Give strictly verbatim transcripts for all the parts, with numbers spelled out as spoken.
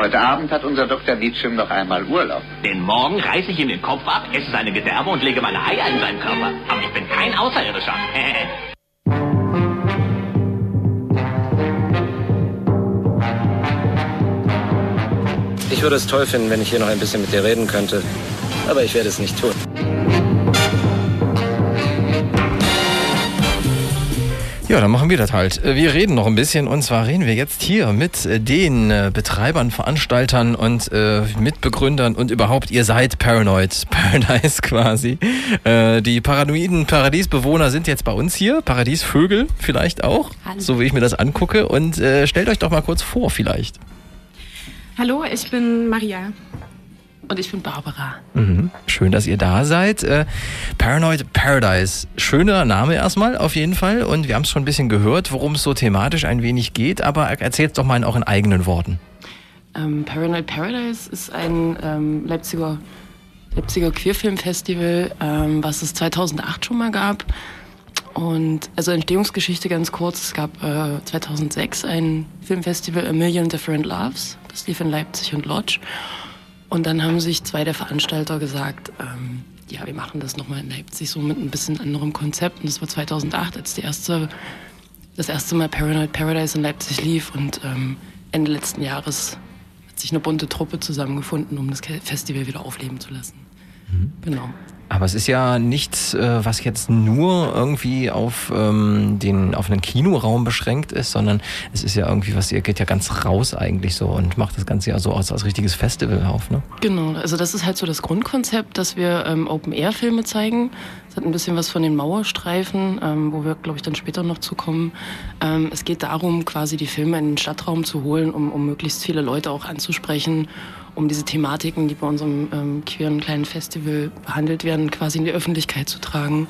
Heute Abend hat unser Doktor Dietschem noch einmal Urlaub. Denn morgen reiße ich ihm den Kopf ab, esse seine Gedärme und lege meine Eier in seinen Körper. Aber ich bin kein Außerirdischer. Ich würde es toll finden, wenn ich hier noch ein bisschen mit dir reden könnte. Aber ich werde es nicht tun. Ja, dann machen wir das halt. Wir reden noch ein bisschen und zwar reden wir jetzt hier mit den Betreibern, Veranstaltern und äh, Mitbegründern und überhaupt, ihr seid Paranoid Paradise quasi. Äh, die paranoiden Paradiesbewohner sind jetzt bei uns hier, Paradiesvögel vielleicht auch, Hallo. So wie ich mir das angucke und äh, stellt euch doch mal kurz vor vielleicht. Hallo, ich bin Maria. Und ich bin Barbara. Mhm. Schön, dass ihr da seid. Äh, Paranoid Paradise. Schöner Name erstmal, auf jeden Fall. Und wir haben es schon ein bisschen gehört, worum es so thematisch ein wenig geht. Aber erzählt doch mal auch in eigenen Worten. Ähm, Paranoid Paradise ist ein ähm, Leipziger, Leipziger Queerfilmfestival, ähm, was es zweitausendacht schon mal gab. Und also Entstehungsgeschichte ganz kurz. Es gab äh, zweitausendsechs ein Filmfestival, A Million Different Loves. Das lief in Leipzig und Lodz. Und dann haben sich zwei der Veranstalter gesagt, ähm, ja, wir machen das nochmal in Leipzig so mit ein bisschen anderem Konzept. Und das war zweitausendacht, als die erste, das erste Mal Paranoid Paradise in Leipzig lief. Und ähm, Ende letzten Jahres hat sich eine bunte Truppe zusammengefunden, um das Festival wieder aufleben zu lassen. Mhm. Genau. Aber es ist ja nichts, was jetzt nur irgendwie auf ähm, den auf einen Kinoraum beschränkt ist, sondern es ist ja irgendwie was, ihr geht ja ganz raus eigentlich so und macht das Ganze ja so als, als richtiges Festival auf, ne? Genau, also das ist halt so das Grundkonzept, dass wir ähm, Open-Air-Filme zeigen. Es hat ein bisschen was von den Mauerstreifen, ähm, wo wir, glaube ich, dann später noch zu kommen. Ähm, es geht darum, quasi die Filme in den Stadtraum zu holen, um, um möglichst viele Leute auch anzusprechen, um diese Thematiken, die bei unserem ähm, queeren kleinen Festival behandelt werden, quasi in die Öffentlichkeit zu tragen.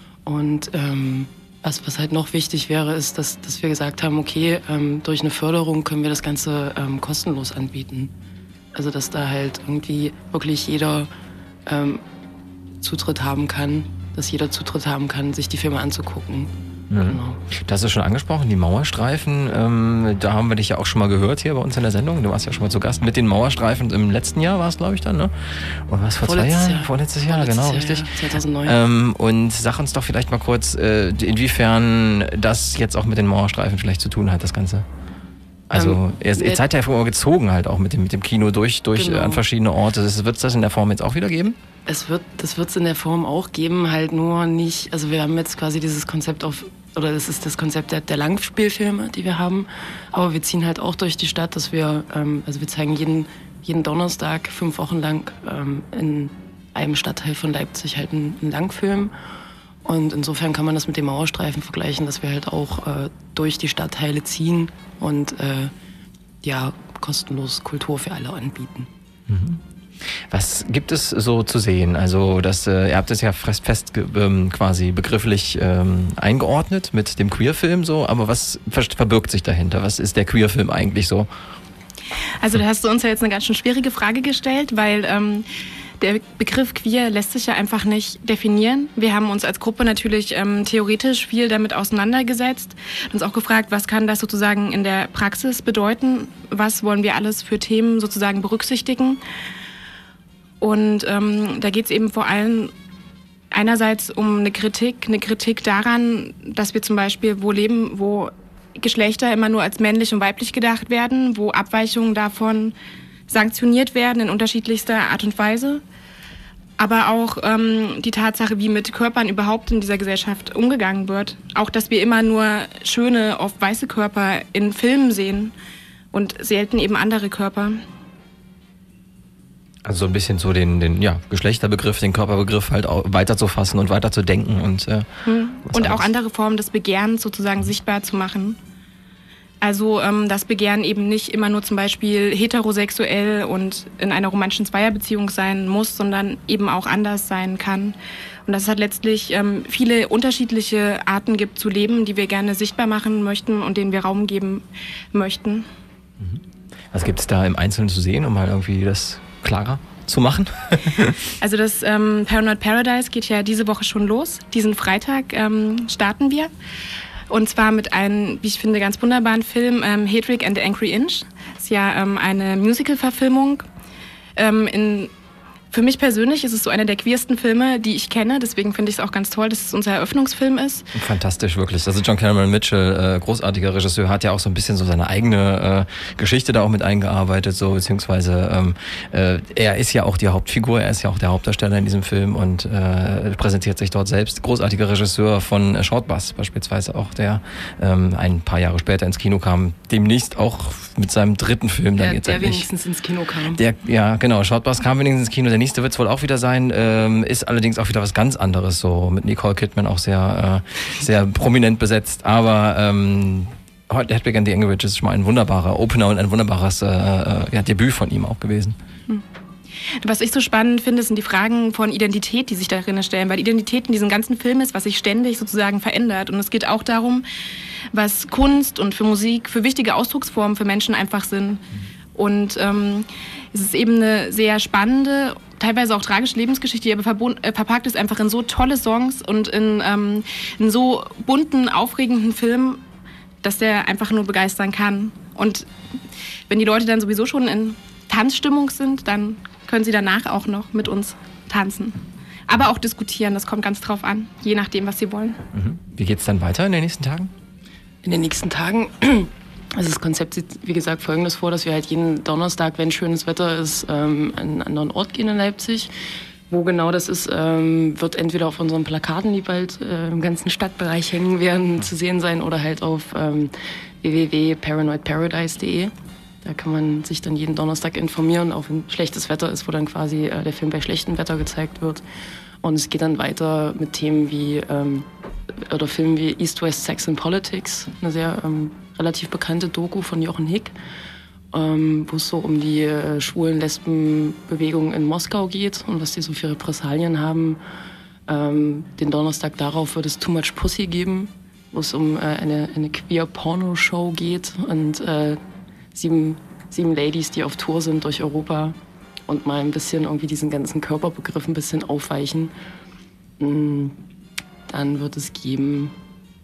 Und ähm, was, was halt noch wichtig wäre, ist, dass, dass wir gesagt haben, okay, ähm, durch eine Förderung können wir das Ganze ähm, kostenlos anbieten. Also dass da halt irgendwie wirklich jeder ähm, Zutritt haben kann, dass jeder Zutritt haben kann, sich die Filme anzugucken. Mhm. Genau. Du hast es schon angesprochen, die Mauerstreifen, ähm, da haben wir dich ja auch schon mal gehört hier bei uns in der Sendung. Du warst ja schon mal zu Gast mit den Mauerstreifen. Im letzten Jahr war es, glaube ich, dann, ne? Oder was, vor Vorletztes zwei Jahren? Jahr. Vorletztes Jahr, Vorletztes genau, Jahr, richtig. Ja, zweitausendneun. Ähm, und sag uns doch vielleicht mal kurz, äh, inwiefern das jetzt auch mit den Mauerstreifen vielleicht zu tun hat, das Ganze. Also ähm, ihr, ihr seid ja vorher gezogen halt auch mit dem, mit dem Kino durch, durch genau. an verschiedene Orte. Wird es das in der Form jetzt auch wieder geben? Es wird, das wird es in der Form auch geben, halt nur nicht, also wir haben jetzt quasi dieses Konzept auf, oder das ist das Konzept der, der Langspielfilme, die wir haben, aber wir ziehen halt auch durch die Stadt, dass wir, ähm, also wir zeigen jeden, jeden Donnerstag fünf Wochen lang ähm, in einem Stadtteil von Leipzig halt einen, einen Langfilm. Und insofern kann man das mit dem Mauerstreifen vergleichen, dass wir halt auch äh, durch die Stadtteile ziehen und äh, ja, kostenlos Kultur für alle anbieten. Mhm. Was gibt es so zu sehen? Also das, äh, ihr habt es ja fest, fest ähm, quasi begrifflich ähm, eingeordnet mit dem Queerfilm so, aber was ver- verbirgt sich dahinter? Was ist der Queerfilm eigentlich so? Also da hast du uns ja jetzt eine ganz schön schwierige Frage gestellt, weil ähm, der Begriff queer lässt sich ja einfach nicht definieren. Wir haben uns als Gruppe natürlich ähm, theoretisch viel damit auseinandergesetzt, uns auch gefragt, was kann das sozusagen in der Praxis bedeuten? Was wollen wir alles für Themen sozusagen berücksichtigen? Und ähm, da geht es eben vor allem einerseits um eine Kritik, eine Kritik daran, dass wir zum Beispiel wo leben, wo Geschlechter immer nur als männlich und weiblich gedacht werden, wo Abweichungen davon sanktioniert werden in unterschiedlichster Art und Weise. Aber auch ähm, die Tatsache, wie mit Körpern überhaupt in dieser Gesellschaft umgegangen wird. Auch, dass wir immer nur schöne, oft weiße Körper in Filmen sehen und selten eben andere Körper. Also so ein bisschen so den, den ja, Geschlechterbegriff, den Körperbegriff halt auch weiter zu fassen und weiter zu denken. Und, äh, hm. und auch andere Formen des Begehrens sozusagen sichtbar zu machen. Also ähm, das Begehren eben nicht immer nur zum Beispiel heterosexuell und in einer romantischen Zweierbeziehung sein muss, sondern eben auch anders sein kann. Und dass es halt letztlich ähm, viele unterschiedliche Arten gibt zu leben, die wir gerne sichtbar machen möchten und denen wir Raum geben möchten. Was gibt es da im Einzelnen zu sehen, um mal irgendwie das klarer zu machen? Also das ähm, Paranoid Paradise geht ja diese Woche schon los. Diesen Freitag ähm, starten wir. Und zwar mit einem, wie ich finde, ganz wunderbaren Film, ähm, Hedwig and the Angry Inch. Das ist ja ähm, eine Musical-Verfilmung. Ähm, in Für mich persönlich ist es so einer der queersten Filme, die ich kenne. Deswegen finde ich es auch ganz toll, dass es unser Eröffnungsfilm ist. Fantastisch, wirklich. Also John Cameron Mitchell, äh, großartiger Regisseur, hat ja auch so ein bisschen so seine eigene äh, Geschichte da auch mit eingearbeitet, so beziehungsweise ähm, äh, er ist ja auch die Hauptfigur, er ist ja auch der Hauptdarsteller in diesem Film und äh, präsentiert sich dort selbst. Großartiger Regisseur von äh, Shortbus beispielsweise auch, der ähm, ein paar Jahre später ins Kino kam. Demnächst auch mit seinem dritten Film dann der, jetzt der endlich. wenigstens ins Kino kam. Der, ja, genau. Shortbus kam wenigstens ins Kino. Der nächste wird es wohl auch wieder sein, ähm, ist allerdings auch wieder was ganz anderes, so mit Nicole Kidman auch sehr, äh, sehr prominent besetzt. Aber ähm, Hedwig and the Angry Inch ist schon mal ein wunderbarer Opener und ein wunderbares äh, ja, Debüt von ihm auch gewesen. Hm. Was ich so spannend finde, sind die Fragen von Identität, die sich darin stellen, weil Identität in diesem ganzen Film ist, was sich ständig sozusagen verändert. Und es geht auch darum, was Kunst und für Musik für wichtige Ausdrucksformen für Menschen einfach sind. Und ähm, es ist eben eine sehr spannende, teilweise auch tragische Lebensgeschichte, die aber verbund, äh, verpackt ist einfach in so tolle Songs und in, ähm, in so bunten, aufregenden Film, dass der einfach nur begeistern kann. Und wenn die Leute dann sowieso schon in Tanzstimmung sind, dann können sie danach auch noch mit uns tanzen. Aber auch diskutieren, das kommt ganz drauf an, je nachdem, was sie wollen. Mhm. Wie geht's dann weiter in den nächsten Tagen? In den nächsten Tagen, also das Konzept sieht, wie gesagt, Folgendes vor, dass wir halt jeden Donnerstag, wenn schönes Wetter ist, ähm, an einen anderen Ort gehen in Leipzig. Wo genau das ist, ähm, wird entweder auf unseren Plakaten, die bald äh, im ganzen Stadtbereich hängen werden, zu sehen sein, oder halt auf ähm, w w w punkt paranoid paradise punkt d e. Da kann man sich dann jeden Donnerstag informieren, auch wenn schlechtes Wetter ist, wo dann quasi äh, der Film bei schlechtem Wetter gezeigt wird. Und es geht dann weiter mit Themen wie, ähm, oder Filmen wie East West Sex and Politics, eine sehr ähm, relativ bekannte Doku von Jochen Hick, ähm, wo es so um die äh, Schwulen-Lesben-Bewegung in Moskau geht und was die so für Repressalien haben. Ähm, den Donnerstag darauf wird es Too Much Pussy geben, wo es um äh, eine, eine Queer-Porno-Show geht und äh, sieben, sieben Ladies, die auf Tour sind durch Europa und mal ein bisschen irgendwie diesen ganzen Körperbegriff ein bisschen aufweichen. Dann wird es geben,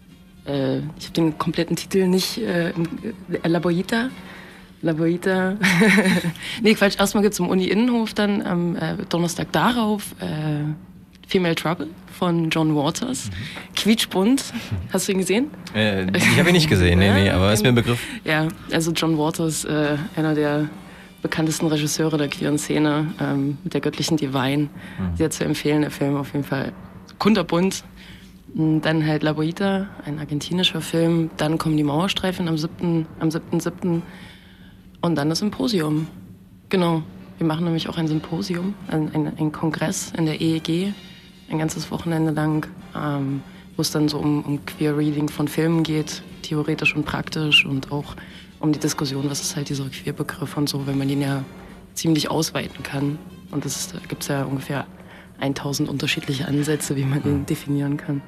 äh, ich habe den kompletten Titel nicht, äh, La Boita. La Boita. Nee, Quatsch, erstmal gibt es im Uni-Innenhof dann am äh, Donnerstag darauf äh, Female Trouble von John Waters. Mhm. Quietschbunt. Hast du ihn gesehen? Äh, ich habe ihn nicht gesehen, nee, nee, aber ist mir ein Begriff. Ja, also John Waters, äh, einer der bekanntesten Regisseure der queeren Szene, ähm, mit der göttlichen Divine. Mhm. Sehr zu empfehlen, der Film auf jeden Fall kunterbunt. Dann halt La Boita, ein argentinischer Film. Dann kommen die Mauerstreifen am siebten am siebten siebten Und dann das Symposium. Genau. Wir machen nämlich auch ein Symposium, ein, ein, ein Kongress in der E E G, ein ganzes Wochenende lang, ähm, wo es dann so um, um Queer-Reading von Filmen geht, theoretisch und praktisch, und auch um die Diskussion, was ist halt dieser Queer-Begriff und so, wenn man ihn ja ziemlich ausweiten kann. Und das da gibt es ja ungefähr tausend unterschiedliche Ansätze, wie man den definieren kann.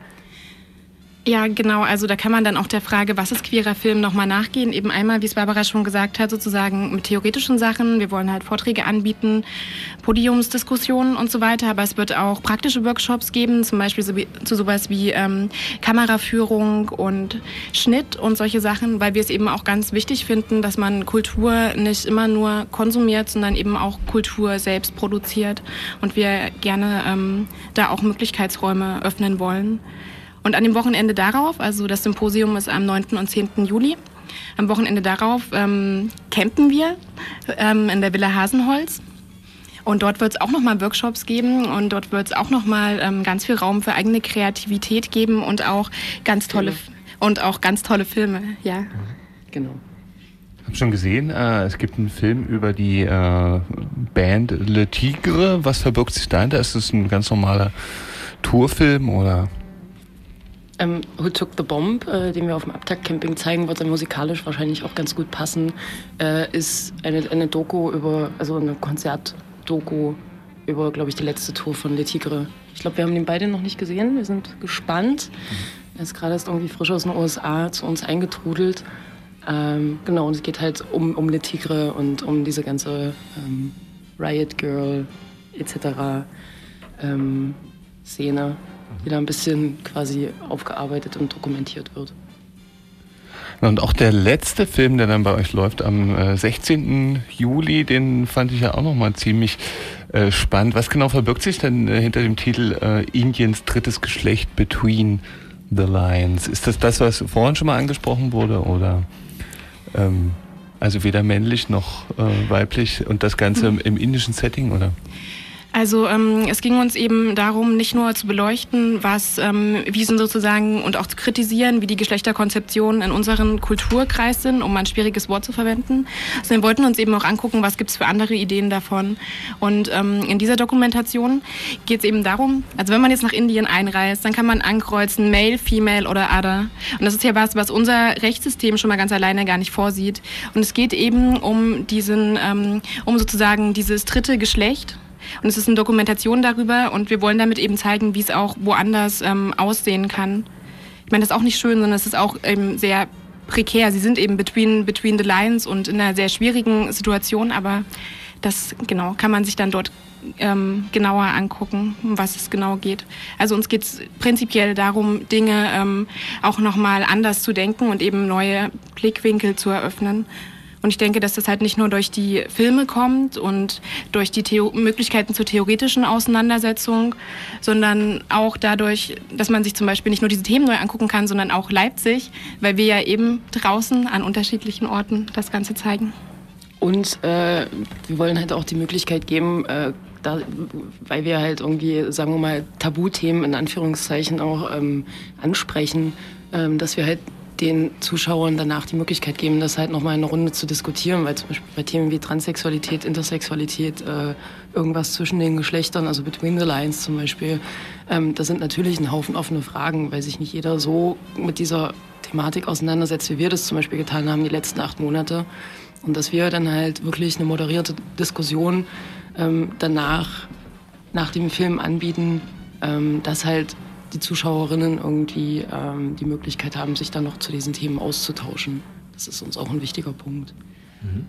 Ja, genau. Also da kann man dann auch der Frage, was ist queerer Film, nochmal nachgehen. Eben einmal, wie es Barbara schon gesagt hat, sozusagen mit theoretischen Sachen. Wir wollen halt Vorträge anbieten, Podiumsdiskussionen und so weiter. Aber es wird auch praktische Workshops geben, zum Beispiel so wie, zu sowas wie ähm, Kameraführung und Schnitt und solche Sachen, weil wir es eben auch ganz wichtig finden, dass man Kultur nicht immer nur konsumiert, sondern eben auch Kultur selbst produziert. Und wir gerne ähm, da auch Möglichkeitsräume öffnen wollen. Und an dem Wochenende darauf, also das Symposium ist am neunten und zehnten Juli, am Wochenende darauf ähm, campen wir ähm, in der Villa Hasenholz. Und dort wird es auch nochmal Workshops geben und dort wird es auch nochmal ähm, ganz viel Raum für eigene Kreativität geben und auch ganz tolle, und auch ganz tolle Filme. Ja. Genau. Ich habe schon gesehen, äh, es gibt einen Film über die äh, Band Le Tigre. Was verbirgt sich dahinter? Ist es ein ganz normaler Tourfilm oder... Ähm, Who Took the Bomb, äh, den wir auf dem Abtakt-Camping zeigen, wird dann musikalisch wahrscheinlich auch ganz gut passen, äh, ist eine, eine Doku über, also eine Konzertdoku über, glaube ich, die letzte Tour von Le Tigre. Ich glaube, wir haben den beide noch nicht gesehen, wir sind gespannt. Er ist gerade erst irgendwie frisch aus den U S A zu uns eingetrudelt. Ähm, genau, und es geht halt um, um Le Tigre und um diese ganze ähm, Riot Girl et cetera ähm, Szene, die da ein bisschen quasi aufgearbeitet und dokumentiert wird. Und auch der letzte Film, der dann bei euch läuft, am äh, sechzehnten Juli, den fand ich ja auch nochmal ziemlich äh, spannend. Was genau verbirgt sich denn äh, hinter dem Titel äh, Indiens drittes Geschlecht, Between the Lines? Ist das das, was vorhin schon mal angesprochen wurde, oder ähm, also weder männlich noch äh, weiblich und das Ganze im, im indischen Setting, oder? Also ähm, es ging uns eben darum, nicht nur zu beleuchten, was, ähm, wie sind sozusagen, und auch zu kritisieren, wie die Geschlechterkonzeptionen in unserem Kulturkreis sind, um ein schwieriges Wort zu verwenden, sondern wir wollten uns eben auch angucken, was gibt es für andere Ideen davon. Und ähm, in dieser Dokumentation geht es eben darum, also wenn man jetzt nach Indien einreist, dann kann man ankreuzen Male, Female oder Other. Und das ist ja was, was unser Rechtssystem schon mal ganz alleine gar nicht vorsieht. Und es geht eben um diesen, ähm, um sozusagen dieses dritte Geschlecht. Und es ist eine Dokumentation darüber und wir wollen damit eben zeigen, wie es auch woanders ähm, aussehen kann. Ich meine, das ist auch nicht schön, sondern es ist auch eben sehr prekär. Sie sind eben between, between the lines und in einer sehr schwierigen Situation, aber das genau kann man sich dann dort ähm, genauer angucken, um was es genau geht. Also uns geht es prinzipiell darum, Dinge ähm, auch nochmal anders zu denken und eben neue Blickwinkel zu eröffnen. Und ich denke, dass das halt nicht nur durch die Filme kommt und durch die Theo- Möglichkeiten zur theoretischen Auseinandersetzung, sondern auch dadurch, dass man sich zum Beispiel nicht nur diese Themen neu angucken kann, sondern auch Leipzig, weil wir ja eben draußen an unterschiedlichen Orten das Ganze zeigen. Und äh, wir wollen halt auch die Möglichkeit geben, äh, da, weil wir halt irgendwie, sagen wir mal, Tabuthemen in Anführungszeichen auch ähm, ansprechen, ähm, dass wir halt den Zuschauern danach die Möglichkeit geben, das halt nochmal in einer Runde zu diskutieren, weil zum Beispiel bei Themen wie Transsexualität, Intersexualität, äh, irgendwas zwischen den Geschlechtern, also Between the Lines zum Beispiel, ähm, da sind natürlich ein Haufen offene Fragen, weil sich nicht jeder so mit dieser Thematik auseinandersetzt, wie wir das zum Beispiel getan haben die letzten acht Monate. Und dass wir dann halt wirklich eine moderierte Diskussion ähm, danach, nach dem Film anbieten, ähm, dass halt die Zuschauerinnen irgendwie ähm, die Möglichkeit haben, sich dann noch zu diesen Themen auszutauschen. Das ist uns auch ein wichtiger Punkt. Mhm.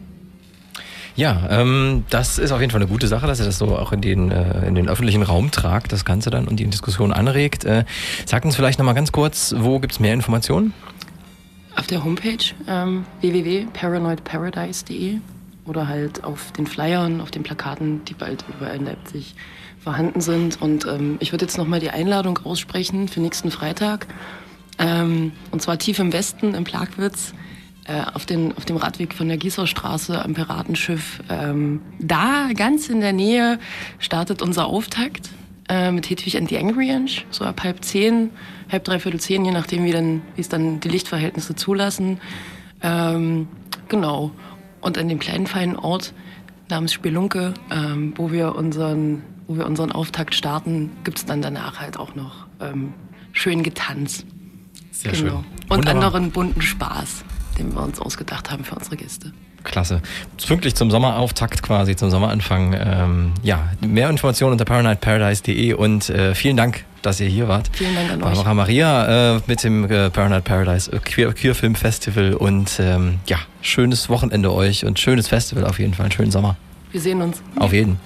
Ja, ähm, das ist auf jeden Fall eine gute Sache, dass ihr das so auch in den, äh, in den öffentlichen Raum tragt, das Ganze dann und die Diskussion anregt. Äh, sagt uns vielleicht nochmal ganz kurz, wo gibt es mehr Informationen? Auf der Homepage ähm, w w w punkt paranoid paradise punkt d e oder halt auf den Flyern, auf den Plakaten, die bald überall in Leipzig vorhanden sind. Und ähm, ich würde jetzt nochmal die Einladung aussprechen für nächsten Freitag. Ähm, und zwar tief im Westen, im Plagwitz, äh, auf, den, auf dem Radweg von der Gießerstraße am Piratenschiff. Ähm, da, ganz in der Nähe, startet unser Auftakt äh, mit Hedwig and the Angry Inch. So ab halb zehn, halb dreiviertel zehn, je nachdem, wie, dann, wie es dann die Lichtverhältnisse zulassen. Ähm, genau. Und an dem kleinen, feinen Ort namens Spelunke, ähm, wo wir unseren wo wir unseren Auftakt starten, gibt es dann danach halt auch noch ähm, schön Getanz. Sehr genau. schön. Und Wunderbar. anderen bunten Spaß, den wir uns ausgedacht haben für unsere Gäste. Klasse. Pünktlich zum Sommerauftakt quasi, zum Sommeranfang. Ähm, ja, mehr Informationen unter paranoid paradise punkt d e und äh, vielen Dank, dass ihr hier wart. Vielen Dank an euch. Barbara Maria äh, mit dem äh, Paranoid Paradise Queer, Queer Film Festival und ähm, ja, schönes Wochenende euch und schönes Festival auf jeden Fall, einen schönen Sommer. Wir sehen uns. Auf jeden.